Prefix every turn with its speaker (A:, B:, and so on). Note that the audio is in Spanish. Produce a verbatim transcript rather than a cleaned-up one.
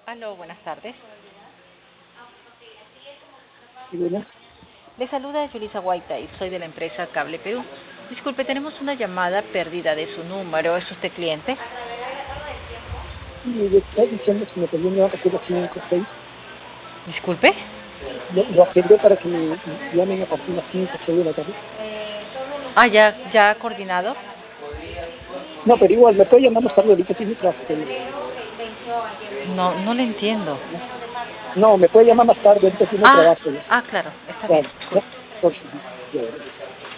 A: Aló, buenas tardes.
B: Sí, bueno.
A: Le saluda Yulisa Guaita y soy de la empresa Cable Perú. Disculpe, tenemos una llamada perdida de su número. ¿Es usted cliente?
B: Y le está diciendo que me pedían llevar aquí las cinco o seis.
A: Disculpe.
B: Lo, lo agendé para que me llamen a partir de las cinco o seis de la tarde.
A: Ah, ya, ya ha coordinado.
B: No, pero igual, me puede llamar más tarde, ahorita tiene trabajo. Pero...
A: No, no le entiendo.
B: No, me puede llamar más tarde, ahorita tiene
A: Ah,
B: trabajo. Ya.
A: ah, claro, está bien.
B: Claro, ya.
A: Disculpe.
B: Por favor. Ya, ya.